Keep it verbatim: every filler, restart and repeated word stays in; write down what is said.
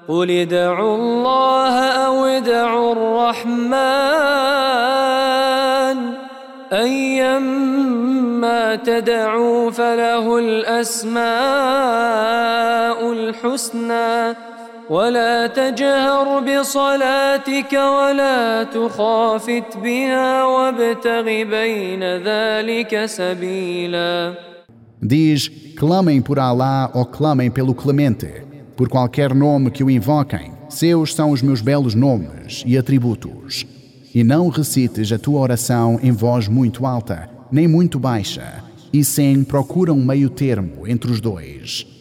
قل ادعوا الله أو ادعوا الرحمن أيما تدعوا فله الأسماء الحسنى ولا تجهر بصلاتك ولا تخافت بها وابتغ بين ذلك سبيلا. Diz, clamem por Alá ou clamem pelo Clemente, por qualquer nome que o invoquem, seus são os meus belos nomes e atributos. E não recites a tua oração em voz muito alta, nem muito baixa, e sim procura um meio termo entre os dois.